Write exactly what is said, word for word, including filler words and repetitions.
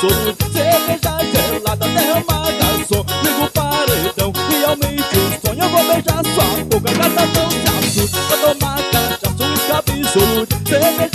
absoluto. Cerveja gelada, derrama garçom, liga o paredão, realmente um sonho. Eu vou beijar sua boca, gata, não se assuste. Vou tomar cachaça, um escape absoluto. Cerveja